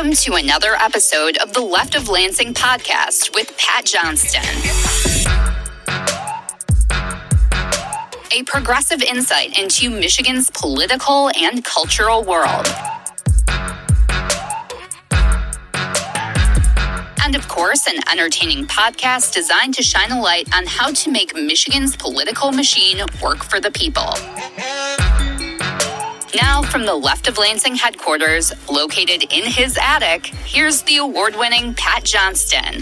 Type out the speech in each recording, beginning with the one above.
Welcome to another episode of the Left of Lansing podcast with Pat Johnston. A progressive insight into Michigan's political and cultural world. And of course, an entertaining podcast designed to shine a light on how to make Michigan's political machine work for the people. Now, from the Left of Lansing headquarters, located in his attic, here's the award-winning Pat Johnston.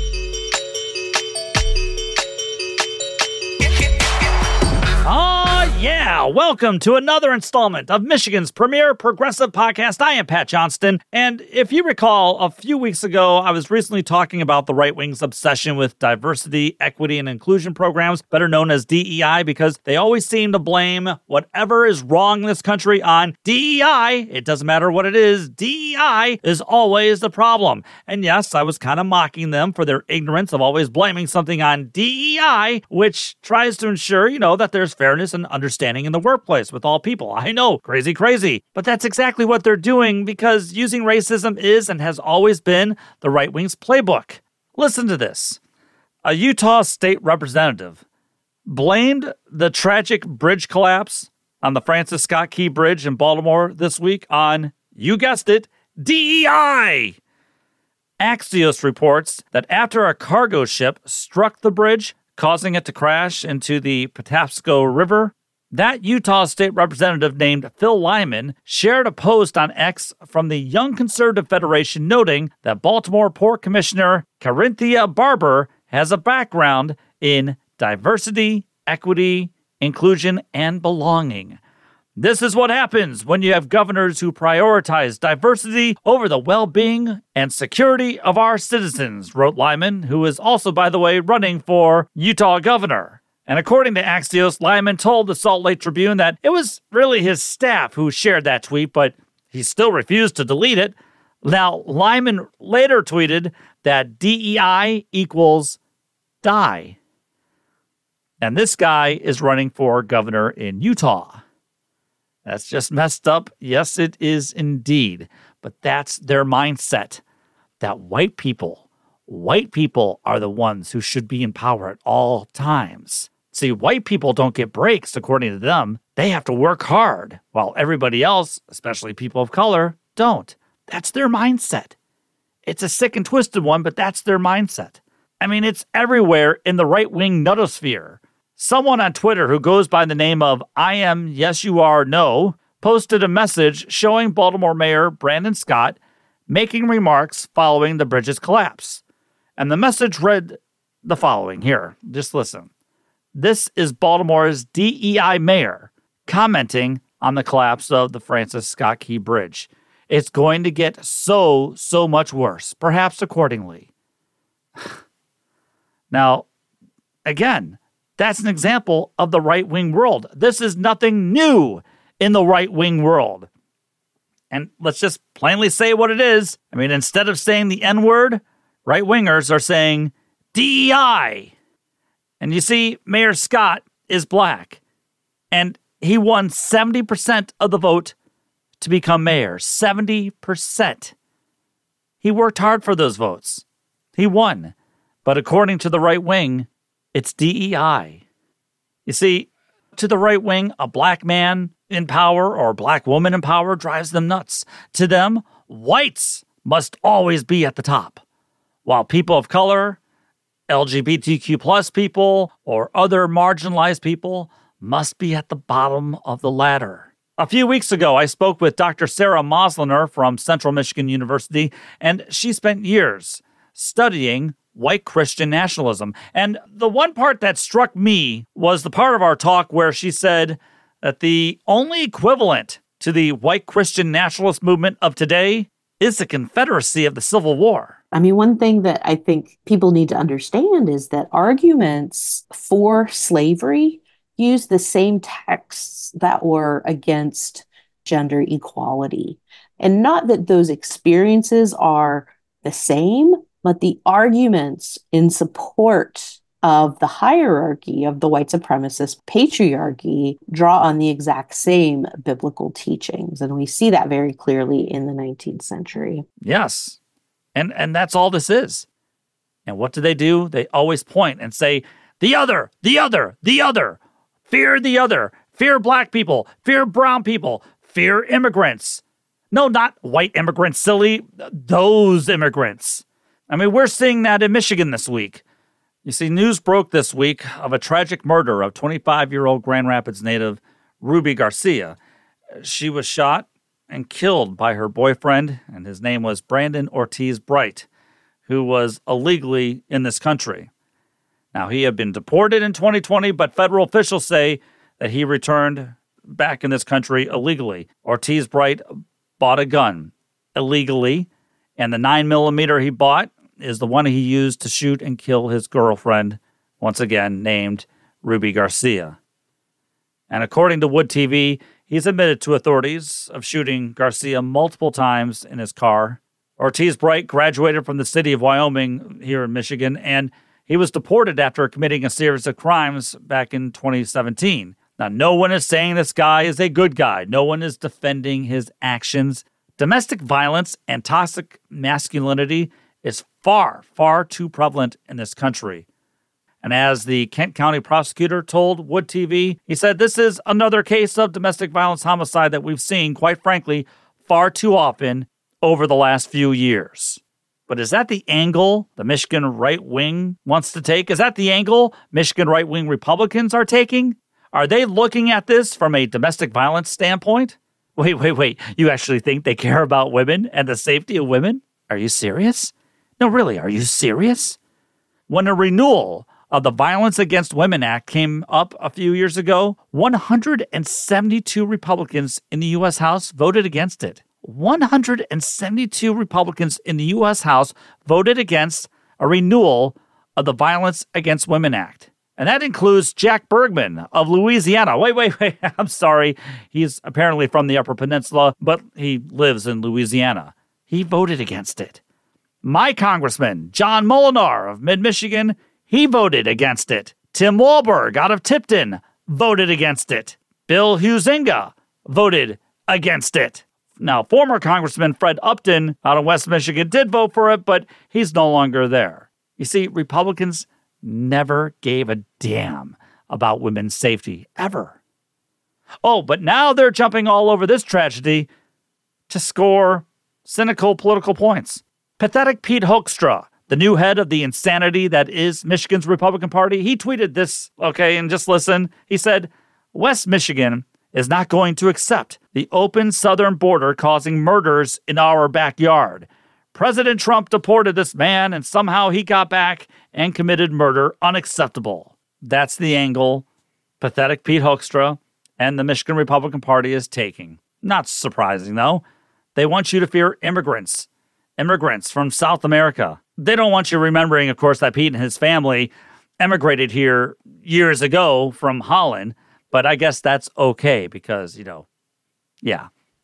Yeah, welcome to another installment of Michigan's premier progressive podcast. I am Pat Johnston, and if you recall, a few weeks ago, I was recently talking about the right wing's obsession with diversity, equity, and inclusion programs, better known as DEI, because they always seem to blame whatever is wrong in this country on DEI. It doesn't matter what it is, DEI is always the problem. And yes, I was kind of mocking them for their ignorance of always blaming something on DEI, which tries to ensure, that there's fairness and understanding in the workplace with all people. I know, crazy. But that's exactly what they're doing because using racism is and has always been the right wing's playbook. Listen to this. A Utah state representative blamed the tragic bridge collapse on the Francis Scott Key Bridge in Baltimore this week on, you guessed it, DEI. Axios reports that after a cargo ship struck the bridge, causing it to crash into the Patapsco River, that Utah state representative named Phil Lyman shared a post on X from the Young Conservative Federation noting that Baltimore Port Commissioner Carinthia Barber has a background in diversity, equity, inclusion, and belonging. This is what happens when you have governors who prioritize diversity over the well-being and security of our citizens, wrote Lyman, who is also, by the way, running for Utah governor. And according to Axios, Lyman told the Salt Lake Tribune that it was really his staff who shared that tweet, but he still refused to delete it. Now, Lyman later tweeted that DEI equals die. And this guy is running for governor in Utah. That's just messed up. Yes, it is indeed. But that's their mindset, that white people are the ones who should be in power at all times. See, white people don't get breaks, according to them. They have to work hard, while everybody else, especially people of color, don't. That's their mindset. It's a sick and twisted one, but that's their mindset. I mean, it's everywhere in the right-wing nutosphere. Someone on Twitter who goes by the name of I am yes you are no posted a message showing Baltimore Mayor Brandon Scott making remarks following the bridge's collapse. And the message read the following. Here, just listen. This is Baltimore's DEI mayor commenting on the collapse of the Francis Scott Key Bridge. It's going to get so much worse, perhaps accordingly. Now, again, that's an example of the right-wing world. This is nothing new in the right-wing world. And let's just plainly say what it is. I mean, instead of saying the N-word, right-wingers are saying DEI. And you see, Mayor Scott is black. And he won 70% of the vote to become mayor. 70%. He worked hard for those votes. He won. But according to the right wing, it's DEI. You see, to the right wing, a black man in power or a black woman in power drives them nuts. To them, whites must always be at the top, while people of color, LGBTQ plus people, or other marginalized people must be at the bottom of the ladder. A few weeks ago, I spoke with Dr. Sarah Mosliner from Central Michigan University, and she spent years studying white Christian nationalism. And the one part that struck me was the part of our talk where she said that the only equivalent to the white Christian nationalist movement of today is the Confederacy of the Civil War. I mean, one thing that I think people need to understand is that arguments for slavery use the same texts that were against gender equality. And not that those experiences are the same, but the arguments in support of the hierarchy of the white supremacist patriarchy draw on the exact same biblical teachings. And we see that very clearly in the 19th century. Yes. And that's all this is. And what do? They always point and say, the other, the other, the other. Fear the other. Fear black people. Fear brown people. Fear immigrants. No, not white immigrants, silly. Those immigrants. I mean, we're seeing that in Michigan this week. You see, news broke this week of a tragic murder of 25-year-old Grand Rapids native Ruby Garcia. She was shot and killed by her boyfriend, and his name was Brandon Ortiz Bright, who was illegally in this country. Now, he had been deported in 2020, but federal officials say that he returned back in this country illegally. Ortiz Bright bought a gun illegally, and the 9mm he bought is the one he used to shoot and kill his girlfriend, once again named Ruby Garcia. And according to Wood TV, he's admitted to authorities of shooting Garcia multiple times in his car. Ortiz Bright graduated from the city of Wyoming here in Michigan, and he was deported after committing a series of crimes back in 2017. Now, no one is saying this guy is a good guy. No one is defending his actions. Domestic violence and toxic masculinity is far, far too prevalent in this country. And as the Kent County prosecutor told Wood TV, he said, this is another case of domestic violence homicide that we've seen, quite frankly, far too often over the last few years. But is that the angle the Michigan right wing wants to take? Is that the angle Michigan right wing Republicans are taking? Are they looking at this from a domestic violence standpoint? Wait. You actually think they care about women and the safety of women? Are you serious? No, really, are you serious? When a renewal of the Violence Against Women Act came up a few years ago, 172 Republicans in the U.S. House voted against it. 172 Republicans in the U.S. House voted against a renewal of the Violence Against Women Act. And that includes Jack Bergman of Louisiana. Wait. I'm sorry. He's apparently from the Upper Peninsula, but he lives in Louisiana. He voted against it. My congressman, John Molinar of Mid-Michigan, he voted against it. Tim Walberg out of Tipton voted against it. Bill Huizenga voted against it. Now, former Congressman Fred Upton out of West Michigan did vote for it, but he's no longer there. You see, Republicans never gave a damn about women's safety, ever. Oh, but now they're jumping all over this tragedy to score cynical political points. Pathetic Pete Hoekstra, the new head of the insanity that is Michigan's Republican Party, he tweeted this, okay, and just listen. He said, West Michigan is not going to accept the open southern border causing murders in our backyard. President Trump deported this man, and somehow he got back and committed murder. Unacceptable. That's the angle Pathetic Pete Hoekstra and the Michigan Republican Party is taking. Not surprising, though. They want you to fear immigrants from South America. They don't want you remembering, of course, that Pete and his family emigrated here years ago from Holland, but I guess that's okay because, yeah.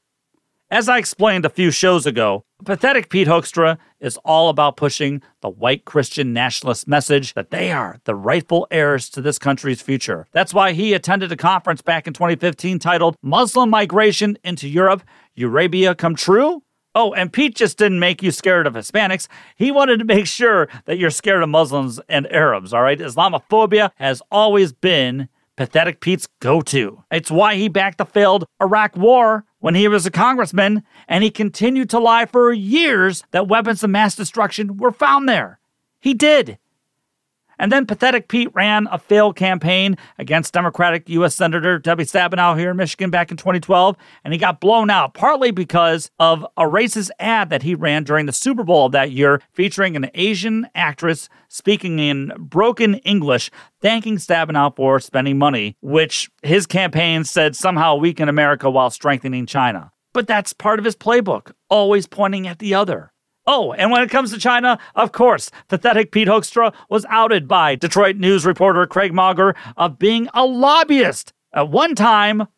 As I explained a few shows ago, Pathetic Pete Hoekstra is all about pushing the white Christian nationalist message that they are the rightful heirs to this country's future. That's why he attended a conference back in 2015 titled Muslim Migration into Europe, Eurabia Come True? Oh, and Pete just didn't make you scared of Hispanics. He wanted to make sure that you're scared of Muslims and Arabs, all right? Islamophobia has always been Pathetic Pete's go-to. It's why he backed the failed Iraq War when he was a congressman, and he continued to lie for years that weapons of mass destruction were found there. He did. And then Pathetic Pete ran a failed campaign against Democratic U.S. Senator Debbie Stabenow here in Michigan back in 2012, and he got blown out partly because of a racist ad that he ran during the Super Bowl of that year featuring an Asian actress speaking in broken English, thanking Stabenow for spending money, which his campaign said somehow weaken America while strengthening China. But that's part of his playbook, always pointing at the other. Oh, and when it comes to China, of course, Pathetic Pete Hoekstra was outed by Detroit News reporter Craig Mauger of being a lobbyist. At one time,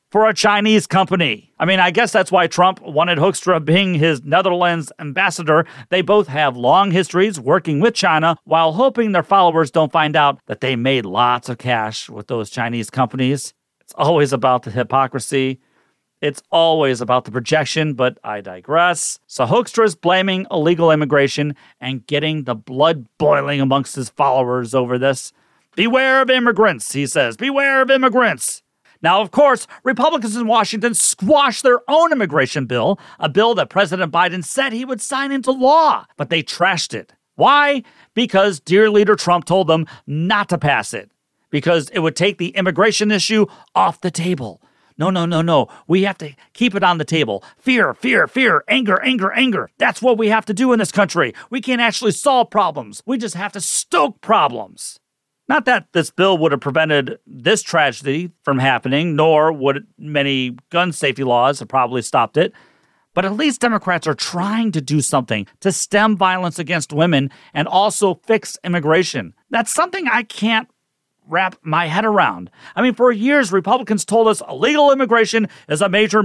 for a Chinese company. I mean, I guess that's why Trump wanted Hoekstra being his Netherlands ambassador. They both have long histories working with China while hoping their followers don't find out that they made lots of cash with those Chinese companies. It's always about the hypocrisy. It's always about the projection, but I digress. So Hoekstra is blaming illegal immigration and getting the blood boiling amongst his followers over this. Beware of immigrants, he says. Beware of immigrants. Now, of course, Republicans in Washington squashed their own immigration bill, a bill that President Biden said he would sign into law, but they trashed it. Why? Because dear leader Trump told them not to pass it, because it would take the immigration issue off the table. No. We have to keep it on the table. Fear, anger. That's what we have to do in this country. We can't actually solve problems. We just have to stoke problems. Not that this bill would have prevented this tragedy from happening, nor would many gun safety laws have probably stopped it. But at least Democrats are trying to do something to stem violence against women and also fix immigration. That's something I can't wrap my head around. I mean, for years, Republicans told us illegal immigration is a major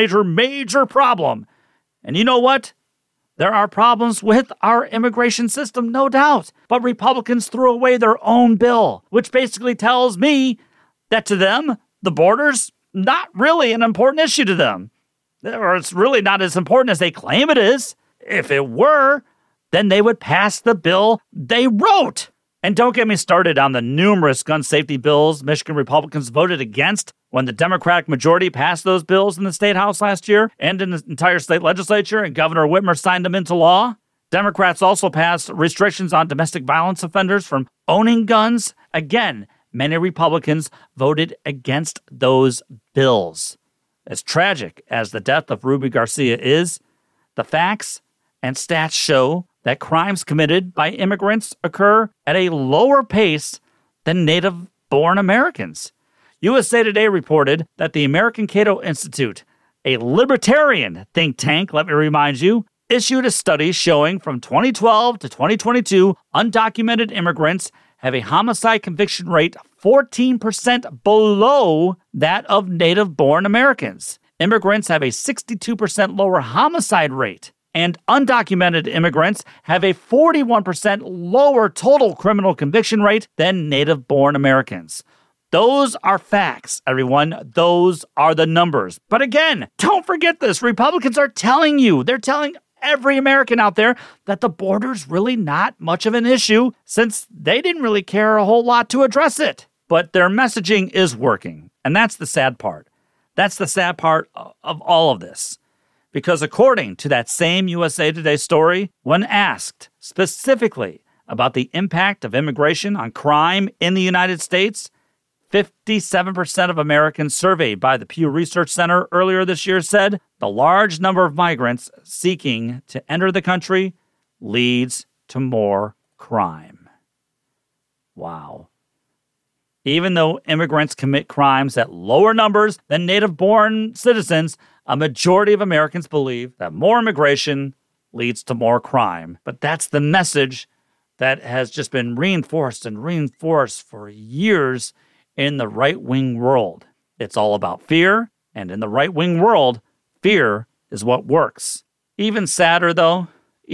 problem. And you know what? There are problems with our immigration system, no doubt. But Republicans threw away their own bill, which basically tells me that to them, the border's not really an important issue to them. Or it's really not as important as they claim it is. If it were, then they would pass the bill they wrote. And don't get me started on the numerous gun safety bills Michigan Republicans voted against when the Democratic majority passed those bills in the state house last year and in the entire state legislature, and Governor Whitmer signed them into law. Democrats also passed restrictions on domestic violence offenders from owning guns. Again, many Republicans voted against those bills. As tragic as the death of Ruby Garcia is, the facts and stats show that crimes committed by immigrants occur at a lower pace than native-born Americans. USA Today reported that the American Cato Institute, a libertarian think tank, let me remind you, issued a study showing from 2012 to 2022, undocumented immigrants have a homicide conviction rate 14% below that of native-born Americans. Immigrants have a 62% lower homicide rate, and undocumented immigrants have a 41% lower total criminal conviction rate than native-born Americans. Those are facts, everyone. Those are the numbers. But again, don't forget this. Republicans are telling you, they're telling every American out there that the border's really not much of an issue since they didn't really care a whole lot to address it. But their messaging is working, and that's the sad part. That's the sad part of all of this. Because according to that same USA Today story, when asked specifically about the impact of immigration on crime in the United States, 57% of Americans surveyed by the Pew Research Center earlier this year said the large number of migrants seeking to enter the country leads to more crime. Wow. Even though immigrants commit crimes at lower numbers than native-born citizens, a majority of Americans believe that more immigration leads to more crime. But that's the message that has just been reinforced for years in the right-wing world. It's all about fear, and in the right-wing world, fear is what works. Even sadder, though,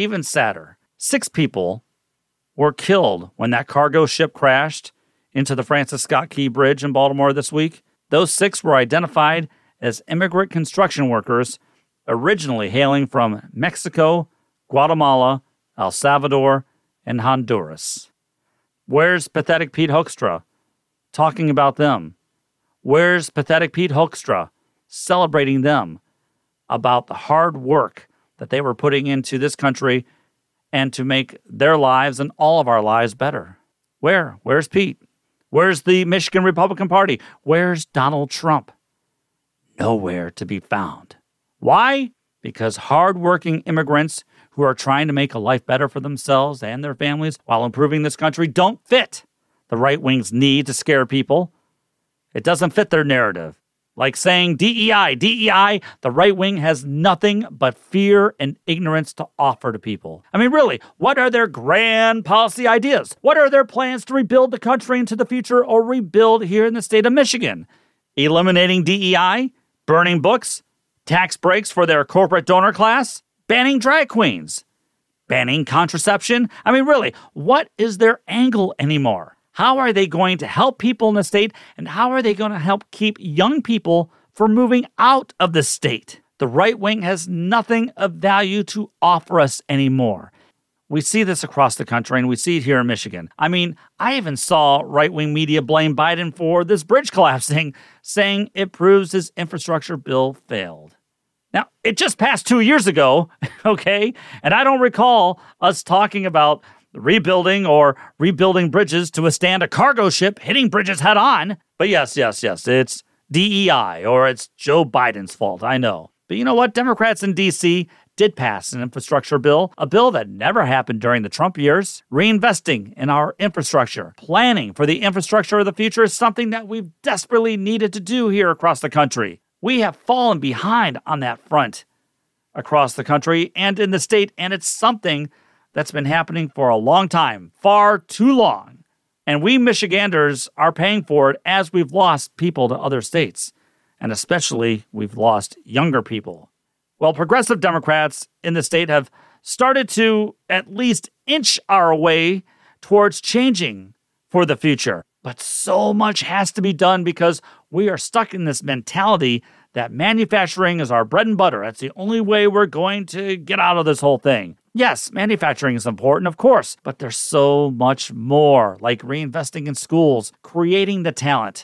6 people were killed when that cargo ship crashed into the Francis Scott Key Bridge in Baltimore this week. Those 6 were identified as immigrant construction workers originally hailing from Mexico, Guatemala, El Salvador, and Honduras. Where's pathetic Pete Hoekstra talking about them? Where's pathetic Pete Hoekstra celebrating them about the hard work that they were putting into this country and to make their lives and all of our lives better? Where's Pete? Where's the Michigan Republican Party? Where's Donald Trump? Nowhere to be found. Why? Because hardworking immigrants who are trying to make a life better for themselves and their families while improving this country don't fit the right wing's need to scare people. It doesn't fit their narrative. Like saying DEI, the right wing has nothing but fear and ignorance to offer to people. I mean, really, what are their grand policy ideas? What are their plans to rebuild the country into the future or rebuild here in the state of Michigan? Eliminating DEI? Burning books, tax breaks for their corporate donor class, banning drag queens, banning contraception. I mean, really, what is their angle anymore? How are they going to help people in the state, and how are they going to help keep young people from moving out of the state? The right wing has nothing of value to offer us anymore. We see this across the country, and we see it here in Michigan. I mean, I even saw right-wing media blame Biden for this bridge collapsing, saying it proves his infrastructure bill failed. Now, it just passed 2 years ago, okay? And I don't recall us talking about rebuilding bridges to withstand a cargo ship hitting bridges head on. But yes, it's DEI, or it's Joe Biden's fault, I know. But you know what? Democrats in D.C. did pass an infrastructure bill, a bill that never happened during the Trump years. Reinvesting in our infrastructure, planning for the infrastructure of the future is something that we've desperately needed to do here across the country. We have fallen behind on that front across the country and in the state, and it's something that's been happening for a long time, far too long. And we Michiganders are paying for it as we've lost people to other states. And especially, we've lost younger people. Well, progressive Democrats in the state have started to at least inch our way towards changing for the future. But so much has to be done because we are stuck in this mentality that manufacturing is our bread and butter. That's the only way we're going to get out of this whole thing. Yes, manufacturing is important, of course, but there's so much more, like reinvesting in schools, creating the talent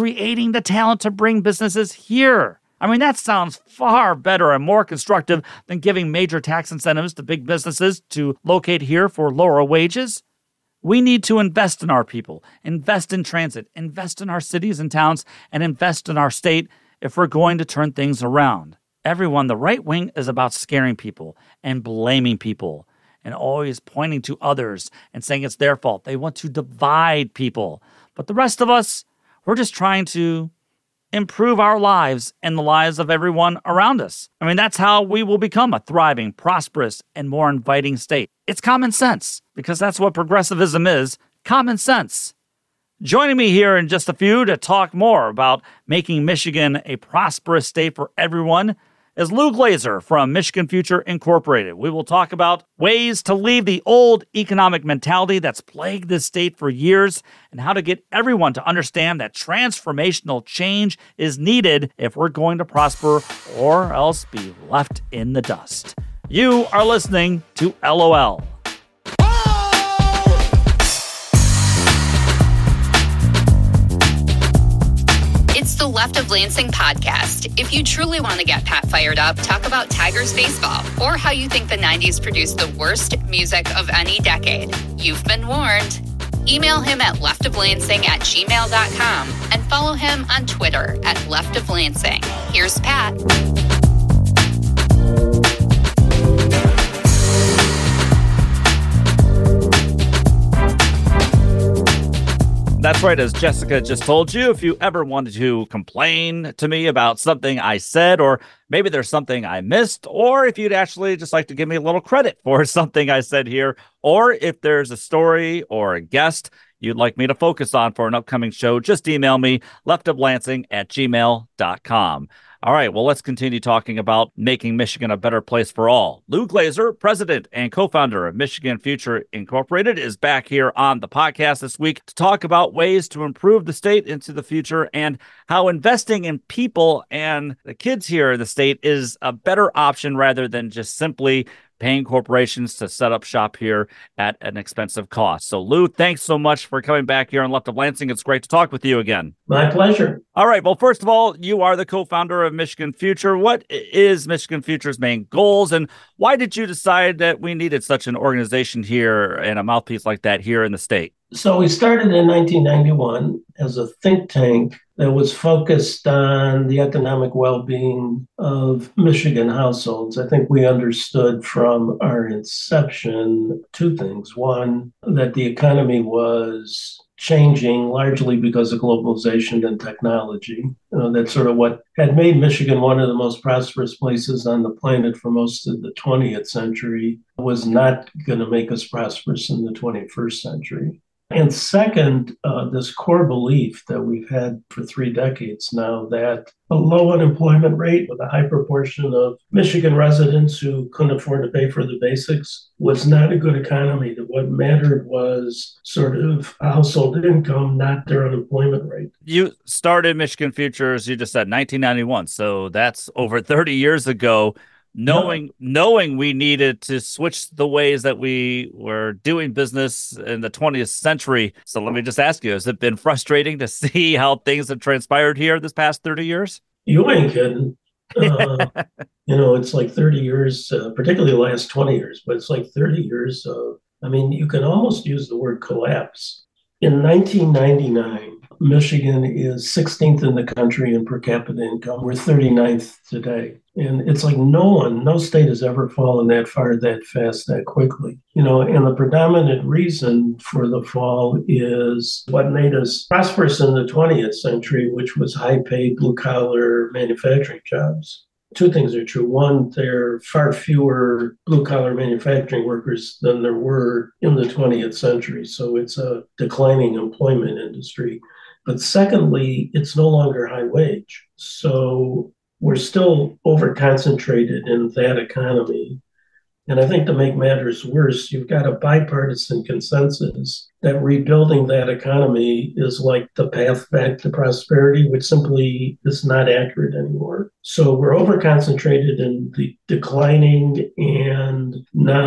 to bring businesses here. I mean, that sounds far better and more constructive than giving major tax incentives to big businesses to locate here for lower wages. We need to invest in our people, invest in transit, invest in our cities and towns, and invest in our state if we're going to turn things around. Everyone, the right wing is about scaring people and blaming people and always pointing to others and saying it's their fault. They want to divide people. But the rest of us, we're just trying to improve our lives and the lives of everyone around us. I mean, that's how we will become a thriving, prosperous, and more inviting state. It's common sense, because that's what progressivism is, common sense. Joining me here in just a few to talk more about making Michigan a prosperous state for everyone is Lou Glazer from Michigan Future Incorporated. We will talk about ways to leave the old economic mentality that's plagued this state for years and how to get everyone to understand that transformational change is needed if we're going to prosper or else be left in the dust. You are listening to LOL. It's the Left of Lansing podcast. If you truly want to get Pat fired up, talk about Tigers baseball or how you think the 90s produced the worst music of any decade, you've been warned. Email him at leftoflansing@gmail.com and follow him on Twitter at leftoflansing. Here's Pat. That's right, as Jessica just told you, if you ever wanted to complain to me about something I said, or maybe there's something I missed, or if you'd actually just like to give me a little credit for something I said here, or if there's a story or a guest you'd like me to focus on for an upcoming show, just email me, leftoflansing@gmail.com. All right, well, let's continue talking about making Michigan a better place for all. Lou Glazer, president and co-founder of Michigan Future Incorporated, is back here on the podcast this week to talk about ways to improve the state into the future and how investing in people and the kids here in the state is a better option rather than just simply paying corporations to set up shop here at an expensive cost. So, Lou, thanks so much for coming back here on Left of Lansing. It's great to talk with you again. My pleasure. All right. Well, first of all, you are the co-founder of Michigan Future. What is Michigan Future's main goals, and why did you decide that we needed such an organization here and a mouthpiece like that here in the state? So we started in 1991 as a think tank that was focused on the economic well-being of Michigan households. I think we understood from our inception two things. One, that the economy was changing largely because of globalization and technology. That's sort of what had made Michigan one of the most prosperous places on the planet for most of the 20th century was not going to make us prosperous in the 21st century. And second, this core belief that we've had for 3 decades now that a low unemployment rate with a high proportion of Michigan residents who couldn't afford to pay for the basics was not a good economy. That what mattered was sort of household income, not their unemployment rate. You started Michigan Futures, you just said 1991. So that's over 30 years ago. Knowing we needed to switch the ways that we were doing business in the 20th century. So let me just ask you, has it been frustrating to see how things have transpired here this past 30 years? You ain't kidding. It's like 30 years, particularly the last 20 years, but it's like 30 years of, you can almost use the word collapse. In 1999, Michigan is 16th in the country in per capita income. We're 39th today. And it's like no state has ever fallen that far, that fast, that quickly. And the predominant reason for the fall is what made us prosperous in the 20th century, which was high-paid, blue-collar manufacturing jobs. Two things are true. One, there are far fewer blue-collar manufacturing workers than there were in the 20th century. So it's a declining employment industry. But secondly, it's no longer high wage. So we're still over-concentrated in that economy. And I think to make matters worse, you've got a bipartisan consensus that rebuilding that economy is like the path back to prosperity, which simply is not accurate anymore. So we're over-concentrated in the declining and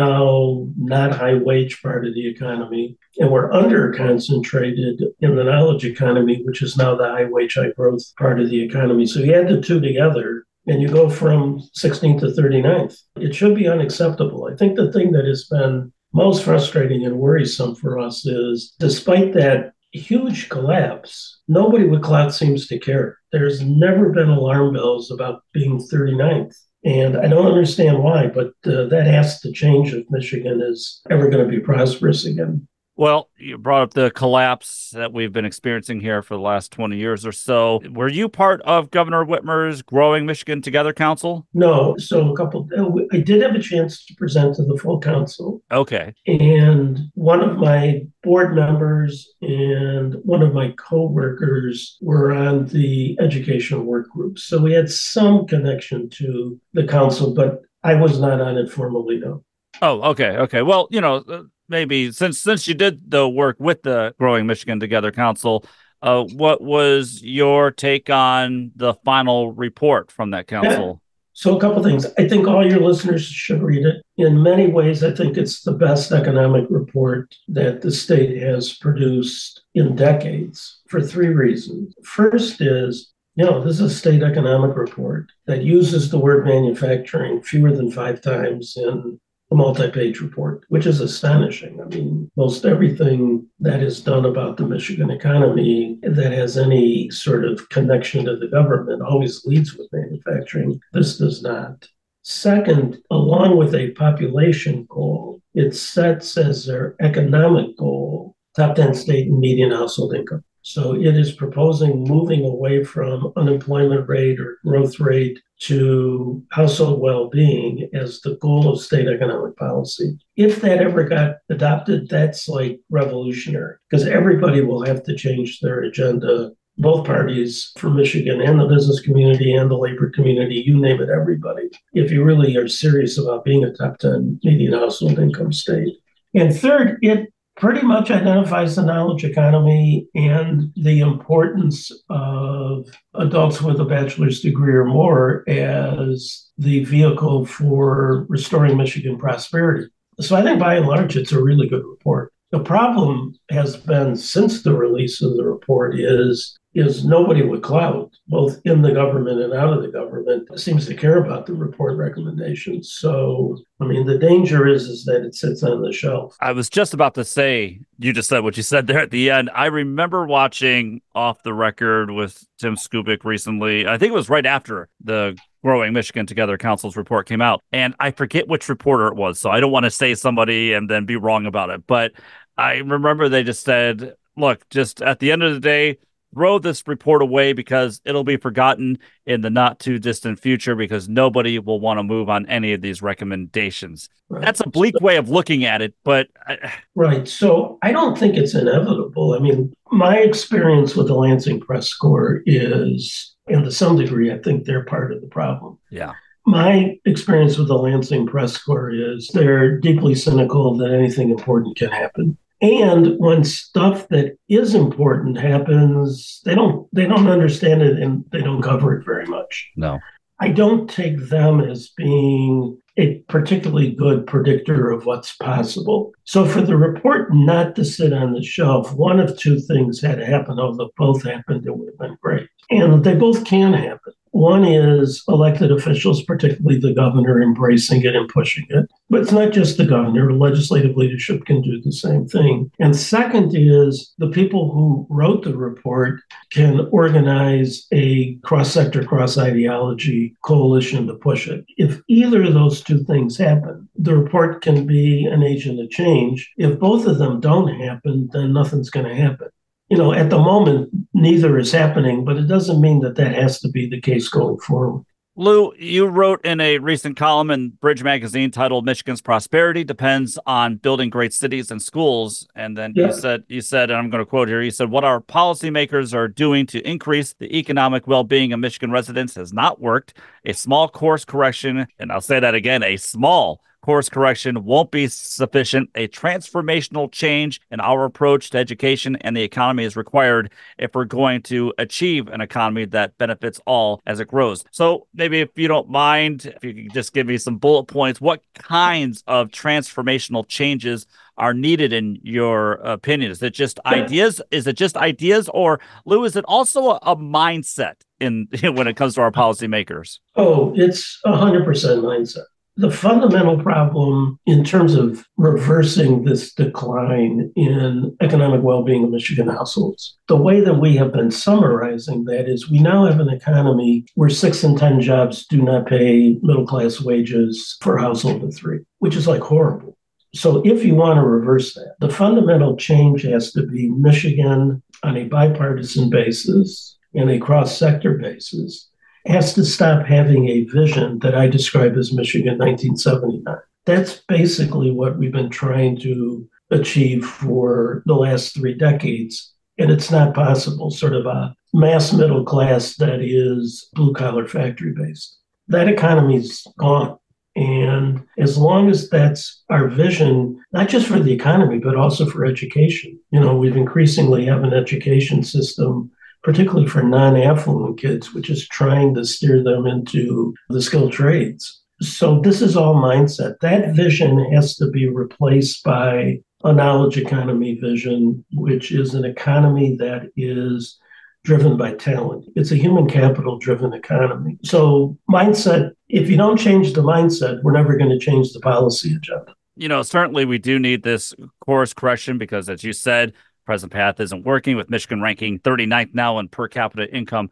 now not high wage part of the economy. And we're under-concentrated in the knowledge economy, which is now the high wage, high growth part of the economy. So you add the two together, and you go from 16th to 39th. It should be unacceptable. I think the thing that has been most frustrating and worrisome for us is, despite that huge collapse, nobody with clout seems to care. There's never been alarm bells about being 39th. And I don't understand why, but that has to change if Michigan is ever going to be prosperous again. Well, you brought up the collapse that we've been experiencing here for the last 20 years or so. Were you part of Governor Whitmer's Growing Michigan Together Council? No. So I did have a chance to present to the full council. Okay. And one of my board members and one of my coworkers were on the educational work group. So we had some connection to the council, but I was not on it formally, no. Oh, okay. Okay. Well, maybe since you did the work with the Growing Michigan Together Council, what was your take on the final report from that council? So a couple things. I think all your listeners should read it. In many ways, I think it's the best economic report that the state has produced in decades for three reasons. First is, this is a state economic report that uses the word manufacturing fewer than 5 times in a multi-page report, which is astonishing. Most everything that is done about the Michigan economy that has any sort of connection to the government always leads with manufacturing. This does not. Second, along with a population goal, it sets as their economic goal top 10 state and median household income. So it is proposing moving away from unemployment rate or growth rate to household well-being as the goal of state economic policy. If that ever got adopted, that's like revolutionary, because everybody will have to change their agenda, both parties, for Michigan and the business community and the labor community, you name it, everybody, if you really are serious about being a top 10 median household income state. And third, it pretty much identifies the knowledge economy and the importance of adults with a bachelor's degree or more as the vehicle for restoring Michigan prosperity. So I think by and large, it's a really good report. The problem has been since the release of the report is nobody with clout, both in the government and out of the government, seems to care about the report recommendations. So, the danger is that it sits on the shelf. I was just about to say, you just said what you said there at the end. I remember watching Off the Record with Tim Skubic recently. I think it was right after the Growing Michigan Together Council's report came out. And I forget which reporter it was, so I don't want to say somebody and then be wrong about it. But I remember they just said, look, just at the end of the day, throw this report away because it'll be forgotten in the not too distant future because nobody will want to move on any of these recommendations. Right. That's a bleak way of looking at it, but... Right. So I don't think it's inevitable. I mean, my experience with the Lansing Press Corps is, and to some degree, I think they're part of the problem. Yeah. My experience with the Lansing Press Corps is they're deeply cynical that anything important can happen. And when stuff that is important happens, they don't understand it and they don't cover it very much. No. I don't take them as being a particularly good predictor of what's possible. So for the report not to sit on the shelf, one of two things had to happen. Although both happened, it would have been great. And they both can happen. One is elected officials, particularly the governor, embracing it and pushing it. But it's not just the governor. Legislative leadership can do the same thing. And second is the people who wrote the report can organize a cross-sector, cross-ideology coalition to push it. If either of those two things happen, the report can be an agent of change. If both of them don't happen, then nothing's going to happen. At the moment, neither is happening, but it doesn't mean that has to be the case going forward. Lou, you wrote in a recent column in Bridge Magazine titled "Michigan's Prosperity Depends on Building Great Cities and Schools." And then you said, and I'm going to quote here, you said, "What our policymakers are doing to increase the economic well-being of Michigan residents has not worked. A small course correction," and I'll say that again, a small course correction won't be sufficient. A transformational change in our approach to education and the economy is required if we're going to achieve an economy that benefits all as it grows. So maybe if you don't mind, if you could just give me some bullet points, what kinds of transformational changes are needed in your opinion? Is it just ideas? Or Lou, is it also a mindset when it comes to our policymakers? Oh, it's 100% mindset. The fundamental problem in terms of reversing this decline in economic well-being of Michigan households, the way that we have been summarizing that is we now have an economy where 6 in 10 jobs do not pay middle-class wages for a household of 3, which is like horrible. So if you want to reverse that, the fundamental change has to be Michigan on a bipartisan basis and a cross-sector basis has to stop having a vision that I describe as Michigan 1979. That's basically what we've been trying to achieve for the last 3 decades. And it's not possible, sort of a mass middle class that is blue-collar factory-based. That economy's gone. And as long as that's our vision, not just for the economy, but also for education, we've increasingly have an education system particularly for non-affluent kids, which is trying to steer them into the skilled trades. So this is all mindset. That vision has to be replaced by a knowledge economy vision, which is an economy that is driven by talent. It's a human capital-driven economy. So mindset, if you don't change the mindset, we're never going to change the policy agenda. Certainly we do need this course correction because, as you said, present path isn't working, with Michigan ranking 39th now in per capita income.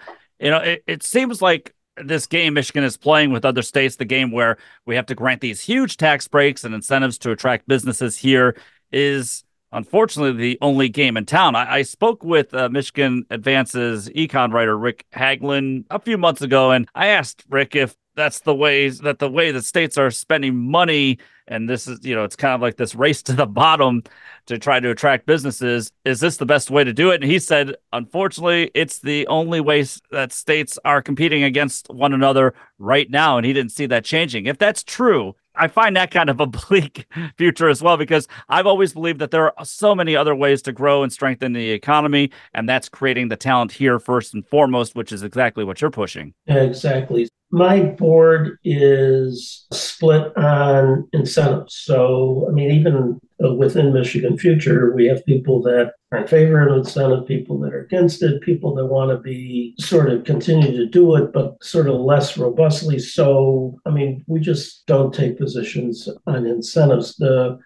It seems like this game Michigan is playing with other states, the game where we have to grant these huge tax breaks and incentives to attract businesses here, is unfortunately the only game in town. I spoke with Michigan Advance's econ writer Rick Hagelin a few months ago, and I asked Rick if that's the way that states are spending money, and this is, it's kind of like this race to the bottom to try to attract businesses. Is this the best way to do it? And he said, unfortunately, it's the only way that states are competing against one another right now, and he didn't see that changing. If that's true, I find that kind of a bleak future as well, because I've always believed that there are so many other ways to grow and strengthen the economy, and that's creating the talent here first and foremost, which is exactly what you're pushing. Yeah, exactly. My board is split on incentives. So, even within Michigan Future, we have people that are in favor of incentive, people that are against it, people that want to be sort of continue to do it, but sort of less robustly. So, we just don't take positions on incentives.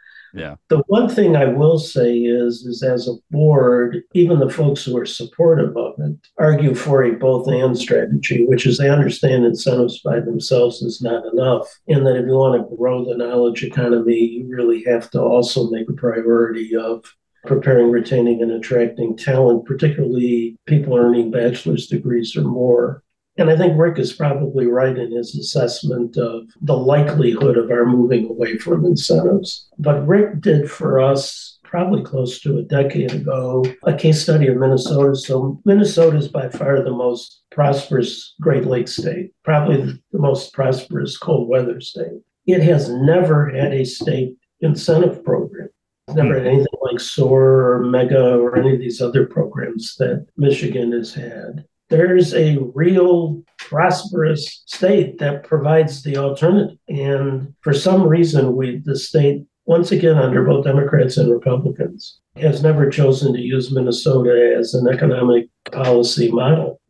The one thing I will say is as a board, even the folks who are supportive of it argue for a both-and strategy, which is they understand incentives by themselves is not enough, and that if you want to grow the knowledge economy, you really have to also make a priority of preparing, retaining, and attracting talent, particularly people earning bachelor's degrees or more. And I think Rick is probably right in his assessment of the likelihood of our moving away from incentives. But Rick did for us, probably close to a decade ago, a case study of Minnesota. So Minnesota is by far the most prosperous Great Lakes state, probably the most prosperous cold weather state. It has never had a state incentive program. It's never had anything like SOAR or MEGA or any of these other programs that Michigan has had. There's a real prosperous state that provides the alternative. And for some reason, the state, once again, under both Democrats and Republicans, has never chosen to use Minnesota as an economic policy model.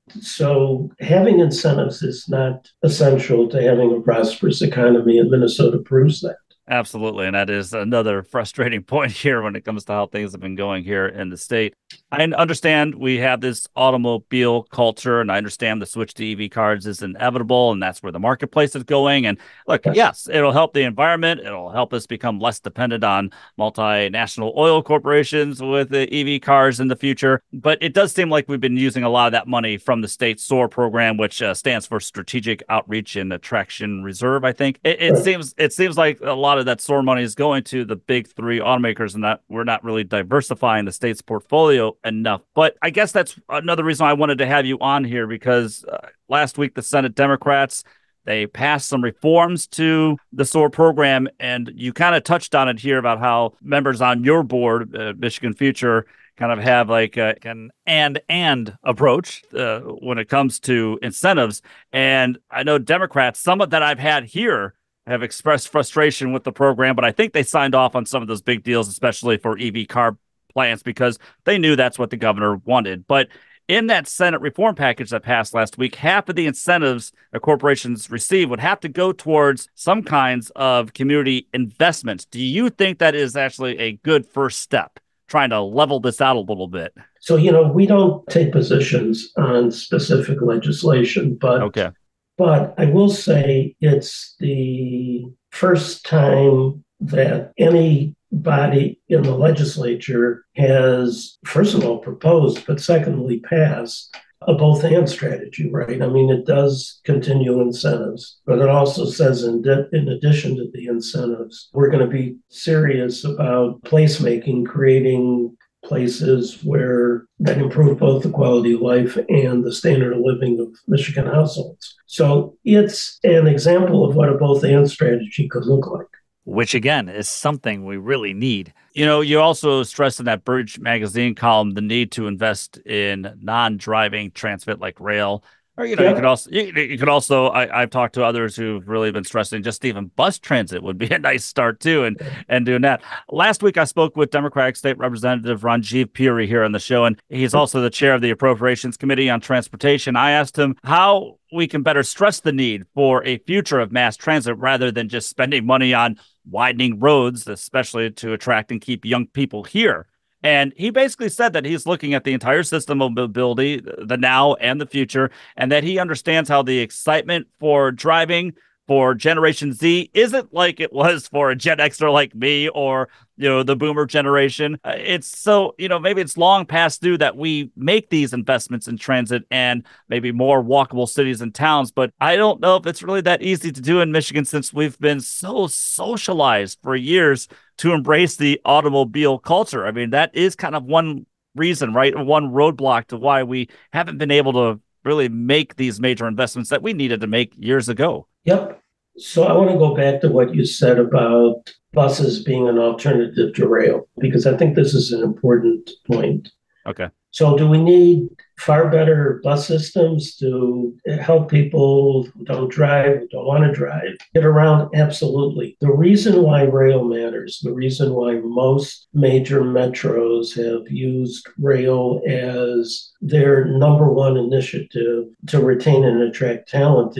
So having incentives is not essential to having a prosperous economy, and Minnesota proves that. Absolutely. And that is another frustrating point here when it comes to how things have been going here in the state. I understand we have this automobile culture, and I understand the switch to EV cars is inevitable, and that's where the marketplace is going. And look, yes, it'll help the environment. It'll help us become less dependent on multinational oil corporations with the EV cars in the future. But it does seem like we've been using a lot of that money from the state SOAR program, which stands for Strategic Outreach and Attraction Reserve, I think. It seems like a lot of that SOAR money is going to the big three automakers, and that we're not really diversifying the state's portfolio enough. But I guess that's another reason I wanted to have you on here, because last week the Senate Democrats, they passed some reforms to the SOAR program, and you kind of touched on it here about how members on your board, Michigan Future, kind of have like an and approach when it comes to incentives. And I know Democrats, some of that I've had here, have expressed frustration with the program, but I think they signed off on some of those big deals, especially for EV car plants, because they knew that's what the governor wanted. But in that Senate reform package that passed last week, half of the incentives that corporations receive would have to go towards some kinds of community investments. Do you think that is actually a good first step, trying to level this out a little bit? So, we don't take positions on specific legislation, but But I will say it's the first time that any body in the legislature has, first of all, proposed, but secondly, passed a both-and strategy, right? I mean, it does continue incentives, but it also says in addition to the incentives, we're going to be serious about placemaking, creating places that improve both the quality of life and the standard of living of Michigan households. So it's an example of what a both-and strategy could look like. Which, again, is something we really need. You also stressed in that Bridge Magazine column the need to invest in non-driving transit like rail. Or, you could also, I've talked to others who've really been stressing just even bus transit would be a nice start too, and doing that. Last week, I spoke with Democratic State Representative Ranjiv Puri here on the show, and he's also the chair of the Appropriations Committee on Transportation. I asked him how we can better stress the need for a future of mass transit rather than just spending money on widening roads, especially to attract and keep young people here. And he basically said that he's looking at the entire system of mobility, the now and the future, and that he understands how the excitement for driving for Generation Z isn't like it was for a Gen Xer like me or, the boomer generation. It's so, maybe it's long past due that we make these investments in transit and maybe more walkable cities and towns. But I don't know if it's really that easy to do in Michigan, since we've been so socialized for years to embrace the automobile culture. I mean, that is kind of one reason, right? One roadblock to why we haven't been able to really make these major investments that we needed to make years ago. Yep. So I want to go back to what you said about buses being an alternative to rail, because I think this is an important point. Okay. So do we need far better bus systems to help people who don't drive, who don't want to drive, get around? Absolutely. The reason why rail matters, the reason why most major metros have used rail as their number one initiative to retain and attract talent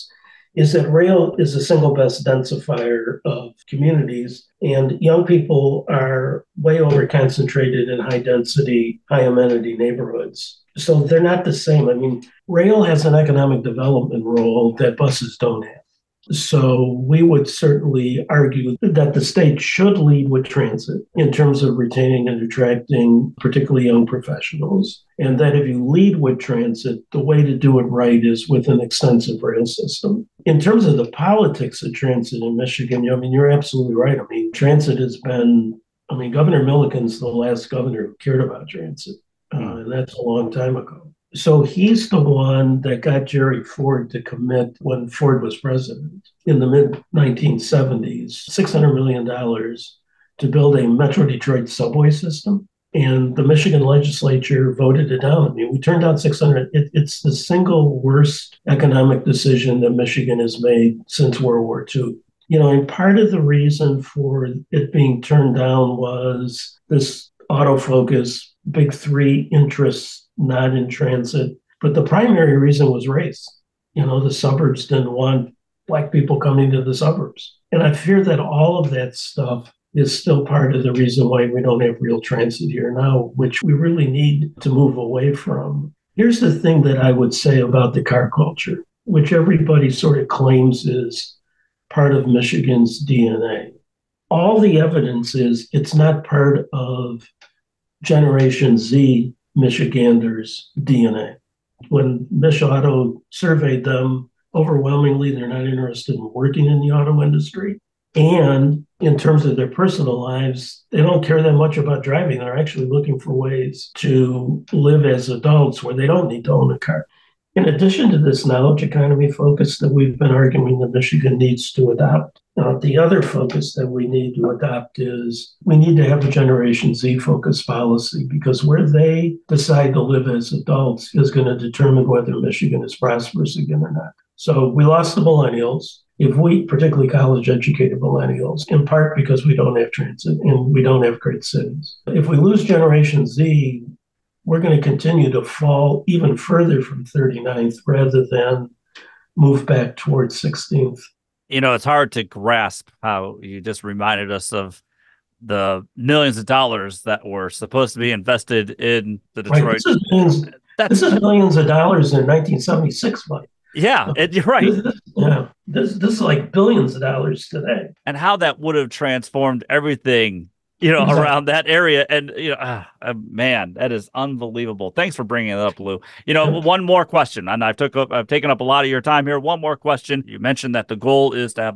is that rail is the single best densifier of communities, and young people are way over concentrated in high density, high amenity neighborhoods. So they're not the same. I mean, rail has an economic development role that buses don't have. So we would certainly argue that the state should lead with transit in terms of retaining and attracting particularly young professionals. And that if you lead with transit, the way to do it right is with an extensive rail system. In terms of the politics of transit in Michigan, you're absolutely right. Transit has been, Governor Milliken's the last governor who cared about transit. And that's a long time ago. So he's the one that got Jerry Ford to commit, when Ford was president in the mid-1970s, $600 million to build a Metro Detroit subway system. And the Michigan legislature voted it down. We turned down 600. It's the single worst economic decision that Michigan has made since World War II. And part of the reason for it being turned down was this autofocus, big three interests not in transit. But the primary reason was race. The suburbs didn't want Black people coming to the suburbs. And I fear that all of that stuff is still part of the reason why we don't have real transit here now, which we really need to move away from. Here's the thing that I would say about the car culture, which everybody sort of claims is part of Michigan's DNA. All the evidence is it's not part of Generation Z Michiganders' DNA. When Mich Auto surveyed them, overwhelmingly, they're not interested in working in the auto industry. And in terms of their personal lives, they don't care that much about driving. They're actually looking for ways to live as adults where they don't need to own a car. In addition to this knowledge economy focus that we've been arguing that Michigan needs to adopt, the other focus that we need to adopt is we need to have a Generation Z focused policy, because where they decide to live as adults is going to determine whether Michigan is prosperous again or not. So we lost the millennials, particularly college educated millennials, in part because we don't have transit and we don't have great cities. If we lose Generation Z, we're going to continue to fall even further from 39th rather than move back towards 16th. It's hard to grasp how you just reminded us of the millions of dollars that were supposed to be invested in the Detroit. Right. This is millions of dollars in 1976 money. Yeah, you're right. This is like billions of dollars today. And how that would have transformed everything, exactly, around that area. And, man, that is unbelievable. Thanks for bringing it up, Lou. One more question, and I've taken up a lot of your time here. One more question. You mentioned that the goal is to have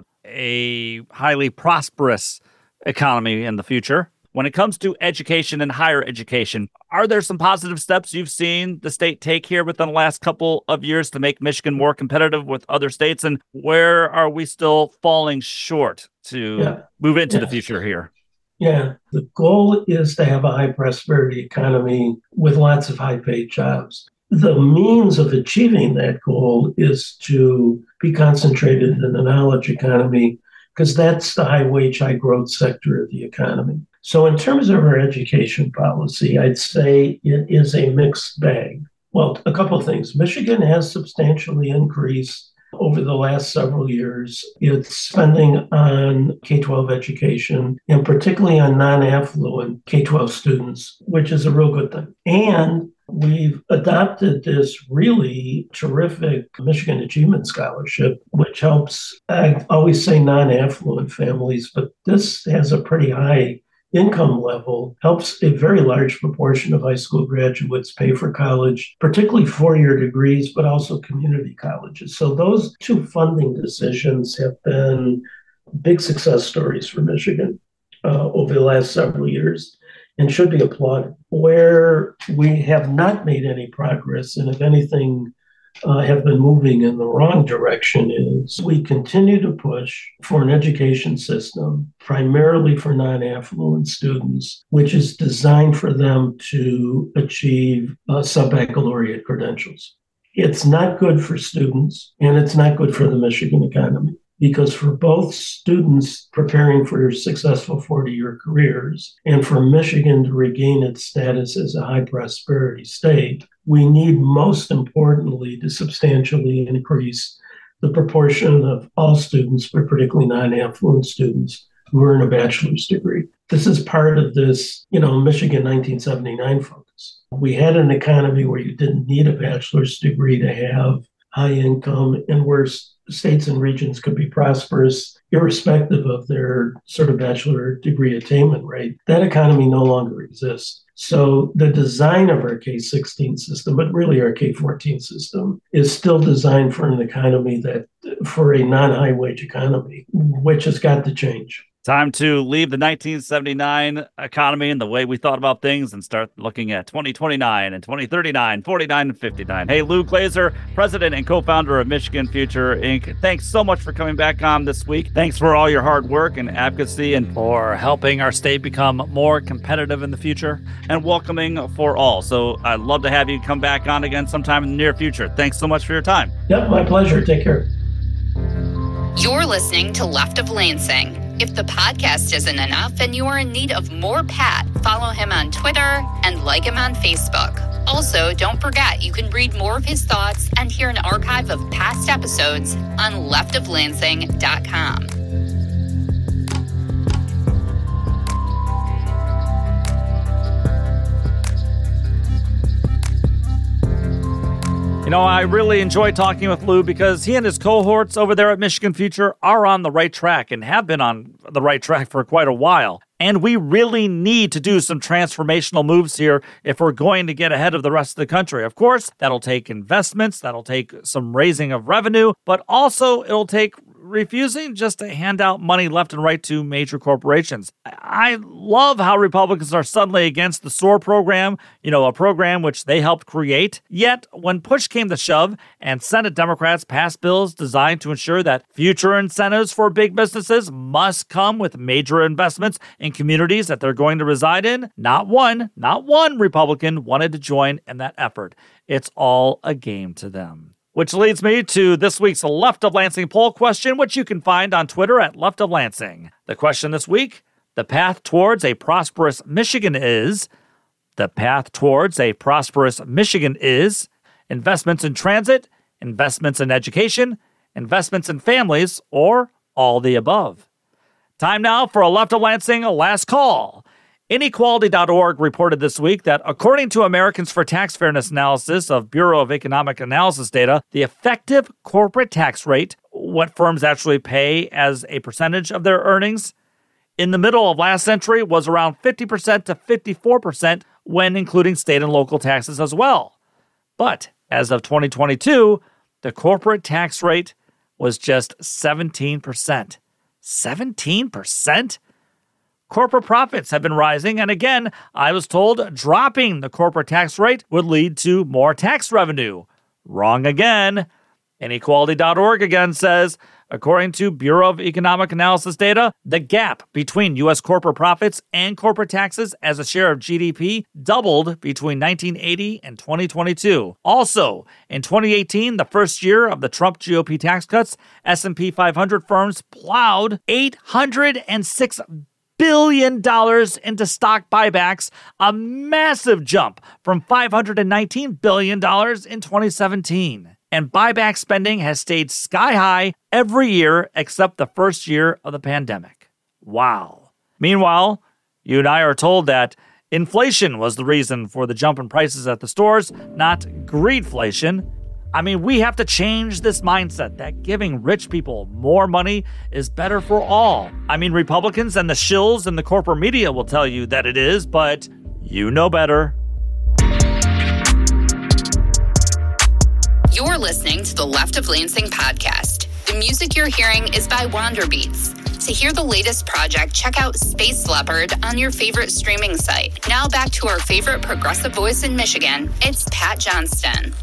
a highly prosperous economy in the future. When it comes to education and higher education, are there some positive steps you've seen the state take here within the last couple of years to make Michigan more competitive with other states? And where are we still falling short to move into the future here? Yeah, the goal is to have a high prosperity economy with lots of high paid jobs. The means of achieving that goal is to be concentrated in the knowledge economy, because that's the high wage, high growth sector of the economy. So in terms of our education policy, I'd say it is a mixed bag. Well, a couple of things. Michigan has substantially increased over the last several years its spending on K-12 education, and particularly on non-affluent K-12 students, which is a real good thing. And we've adopted this really terrific Michigan Achievement Scholarship, which helps, I always say non-affluent families, but this has a pretty high income level, helps a very large proportion of high school graduates pay for college, particularly four-year degrees, but also community colleges. So those two funding decisions have been big success stories for Michigan over the last several years and should be applauded. Where we have not made any progress, and if anything, have been moving in the wrong direction, is we continue to push for an education system primarily for non-affluent students, which is designed for them to achieve sub-baccalaureate credentials. It's not good for students, and it's not good for the Michigan economy, because for both students preparing for successful 40-year careers and for Michigan to regain its status as a high prosperity state, we need, most importantly, to substantially increase the proportion of all students, but particularly non-affluent students, who earn a bachelor's degree. This is part of this, Michigan 1979 focus. We had an economy where you didn't need a bachelor's degree to have high income, and where states and regions could be prosperous irrespective of their sort of bachelor degree attainment rate. That economy no longer exists. So the design of our K-16 system, but really our K-14 system, is still designed for an economy for a non-high wage economy, which has got to change. Time to leave the 1979 economy and the way we thought about things and start looking at 2029 and 2039, 49 and 59. Hey, Lou Glazer, president and co-founder of Michigan Future, Inc. Thanks so much for coming back on this week. Thanks for all your hard work and advocacy and for helping our state become more competitive in the future and welcoming for all. So I'd love to have you come back on again sometime in the near future. Thanks so much for your time. Yep, my pleasure. Take care. You're listening to Left of Lansing. If the podcast isn't enough and you are in need of more Pat, follow him on Twitter and like him on Facebook. Also, don't forget you can read more of his thoughts and hear an archive of past episodes on leftoflansing.com. You know, I really enjoy talking with Lou because he and his cohorts over there at Michigan Future are on the right track and have been on the right track for quite a while. And we really need to do some transformational moves here if we're going to get ahead of the rest of the country. Of course, that'll take investments, that'll take some raising of revenue, but also it'll take refusing just to hand out money left and right to major corporations. I love how Republicans are suddenly against the SOAR program, a program which they helped create. Yet, when push came to shove and Senate Democrats passed bills designed to ensure that future incentives for big businesses must come with major investments in communities that they're going to reside in, not one Republican wanted to join in that effort. It's all a game to them. Which leads me to this week's Left of Lansing poll question, which you can find on Twitter at Left of Lansing. The question this week, the path towards a prosperous Michigan is investments in transit, investments in education, investments in families, or all the above. Time now for a Left of Lansing last call. Inequality.org reported this week that according to Americans for Tax Fairness analysis of Bureau of Economic Analysis data, the effective corporate tax rate, what firms actually pay as a percentage of their earnings, in the middle of last century was around 50% to 54% when including state and local taxes as well. But as of 2022, the corporate tax rate was just 17%. 17%? Corporate profits have been rising, and again, I was told dropping the corporate tax rate would lead to more tax revenue. Wrong again. Inequality.org again says, according to Bureau of Economic Analysis data, the gap between U.S. corporate profits and corporate taxes as a share of GDP doubled between 1980 and 2022. Also, in 2018, the first year of the Trump GOP tax cuts, S&P 500 firms plowed $806 billion into stock buybacks, a massive jump from $519 billion in 2017. And buyback spending has stayed sky high every year except the first year of the pandemic. Wow. Meanwhile, you and I are told that inflation was the reason for the jump in prices at the stores, not greedflation. I mean, we have to change this mindset that giving rich people more money is better for all. I mean, Republicans and the shills in the corporate media will tell you that it is, but you know better. You're listening to the Left of Lansing podcast. The music you're hearing is by Wander Beats. To hear the latest project, check out Space Leopard on your favorite streaming site. Now back to our favorite progressive voice in Michigan. It's Pat Johnston.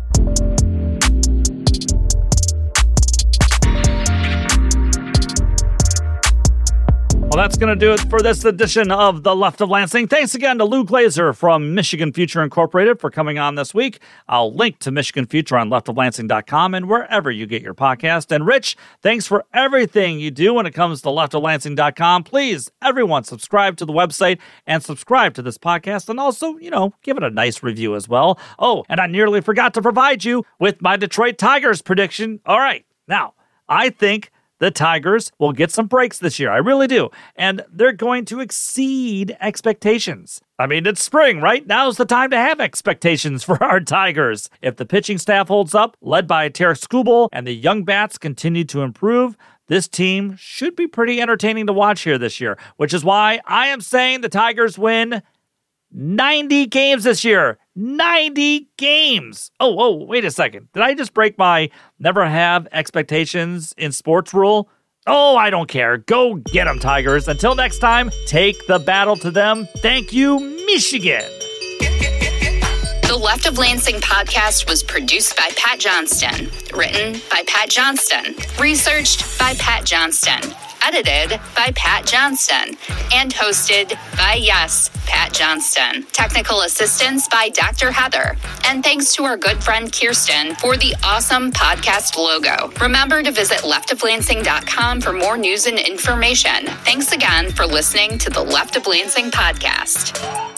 Well, that's going to do it for this edition of The Left of Lansing. Thanks again to Lou Glazer from Michigan Future Incorporated for coming on this week. I'll link to Michigan Future on leftoflansing.com and wherever you get your podcast. And Rich, thanks for everything you do when it comes to leftoflansing.com. Please, everyone, subscribe to the website and subscribe to this podcast. And also, give it a nice review as well. Oh, and I nearly forgot to provide you with my Detroit Tigers prediction. All right, now, I think the Tigers will get some breaks this year. I really do. And they're going to exceed expectations. I mean, it's spring, right? Now's the time to have expectations for our Tigers. If the pitching staff holds up, led by Tarik Skubal, and the young bats continue to improve, this team should be pretty entertaining to watch here this year, which is why I am saying the Tigers win 90 games this year. 90 games. Oh, wait a second. Did I just break my never have expectations in sports rule? Oh, I don't care. Go get them, Tigers. Until next time, take the battle to them. Thank you, Michigan. The Left of Lansing podcast was produced by Pat Johnston, written by Pat Johnston, researched by Pat Johnston, edited by Pat Johnston, and hosted by, yes, Pat Johnston. Technical assistance by Dr. Heather. And thanks to our good friend Kirsten for the awesome podcast logo. Remember to visit leftoflansing.com for more news and information. Thanks again for listening to the Left of Lansing podcast.